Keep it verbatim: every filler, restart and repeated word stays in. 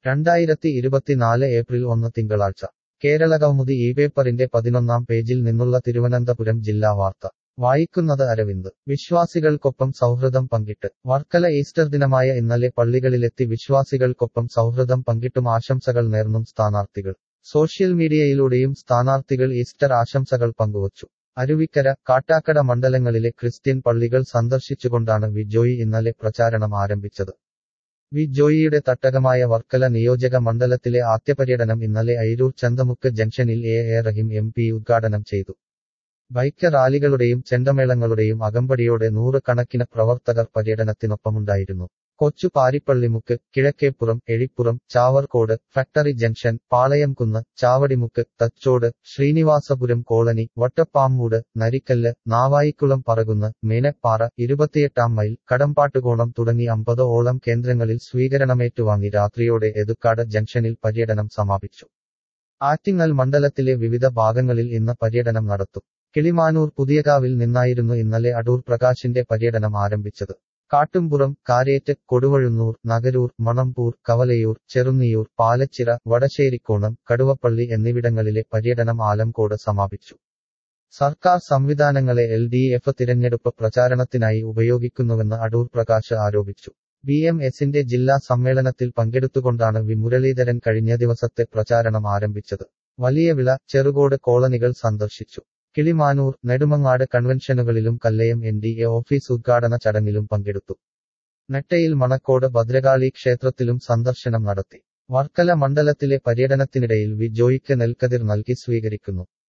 രണ്ടായിരത്തി ഇരുപത്തിനാല് ഏപ്രിൽ ഒന്ന് തിങ്കളാഴ്ച കേരളകൗമുദി ഈ പേപ്പറിന്റെ പതിനൊന്നാം പേജിൽ നിന്നുള്ള തിരുവനന്തപുരം ജില്ലാ വാർത്ത വായിക്കുന്നത് അരവിന്ദ് വിശ്വാസികൾക്കൊപ്പം സൗഹൃദം പങ്കിട്ട് വർക്കല ഈസ്റ്റർ ദിനമായ ഇന്നലെ പള്ളികളിലെത്തി വിശ്വാസികൾക്കൊപ്പം സൗഹൃദം പങ്കിട്ടും ആശംസകൾ നേർന്നും സ്ഥാനാർത്ഥികൾ സോഷ്യൽ മീഡിയയിലൂടെയും സ്ഥാനാർത്ഥികൾ ഈസ്റ്റർ ആശംസകൾ പങ്കുവച്ചു അരുവിക്കര കാട്ടാക്കട മണ്ഡലങ്ങളിലെ ക്രിസ്ത്യൻ പള്ളികൾ സന്ദർശിച്ചുകൊണ്ടാണ് വി ജോയി ഇന്നലെ പ്രചാരണം ആരംഭിച്ചത് വി ജോയിയുടെ തട്ടകമായ വർക്കല നിയോജക മണ്ഡലത്തിലെ ആദ്യപര്യടനം ഇന്നലെ അയിരൂർ ചന്തമുക്ക് ജംഗ്ഷനിൽ A A Rahim M P ഉദ്ഘാടനം ചെയ്തു ബൈക്ക് റാലികളുടെയും ചെണ്ടമേളങ്ങളുടെയും അകമ്പടിയോടെ നൂറുകണക്കിന് പ്രവർത്തകർ പര്യടനത്തിനൊപ്പമുണ്ടായിരുന്നു കൊച്ചു Parippallimukku Kizhakkeppuram Ezhippuram Chavarcode factory junction Palayamkunnu Chavadimukku Thachode Sreenivasapuram colony Vattappammoodu Narikkallu Navaikulam Parakunnu Menappara ഇരുപത്തിയെട്ടാം മൈൽ കടമ്പാട്ടുകോണം തുടങ്ങി അമ്പത് ഓളം കേന്ദ്രങ്ങളിൽ സ്വീകരണമേറ്റുവാങ്ങി രാത്രിയോടെ എതുക്കാട് ജംഗ്ഷനിൽ പര്യടനം സമാപിച്ചു ആറ്റിങ്ങൽ മണ്ഡലത്തിലെ വിവിധ ഭാഗങ്ങളിൽ ഇന്ന് പര്യടനം നടത്തും കിളിമാനൂർ പുതിയകാവിൽ നിന്നായിരുന്നു ഇന്നലെ അടൂർ പ്രകാശിന്റെ പര്യടനം ആരംഭിച്ചത് കാട്ടുംപുറം കാരേറ്റ് കൊടുവഴുന്നൂർ നഗരൂർ മണമ്പൂർ കവലയൂർ ചെറുന്നിയൂർ പാലച്ചിറ വടശ്ശേരിക്കോണം കടുവപ്പള്ളി എന്നിവിടങ്ങളിലെ പര്യടനം ആലംകോട് സമാപിച്ചു സർക്കാർ സംവിധാനങ്ങളെ എൽ ഡി എഫ് തിരഞ്ഞെടുപ്പ് പ്രചാരണത്തിനായി ഉപയോഗിക്കുന്നുവെന്ന് അടൂർ പ്രകാശ് ആരോപിച്ചു ബി എം എസിന്റെ ജില്ലാ സമ്മേളനത്തിൽ പങ്കെടുത്തുകൊണ്ടാണ് വി മുരളീധരൻ കഴിഞ്ഞ ദിവസത്തെ പ്രചാരണം ആരംഭിച്ചത് വലിയവിള ചെറുകോട് കോളനികൾ സന്ദർശിച്ചു കിളിമാനൂർ നെടുമങ്ങാട് കൺവെൻഷനുകളിലും Kallayam N D A office ഉദ്ഘാടന ചടങ്ങിലും പങ്കെടുത്തു നെട്ടയിൽ മണക്കോട് ഭദ്രകാളി ക്ഷേത്രത്തിലും സന്ദർശനം നടത്തി വർക്കല മണ്ഡലത്തിലെ പര്യടനത്തിനിടയിൽ വി ജോയിക്ക് നെൽക്കതിർ നൽകി സ്വീകരിക്കുന്നു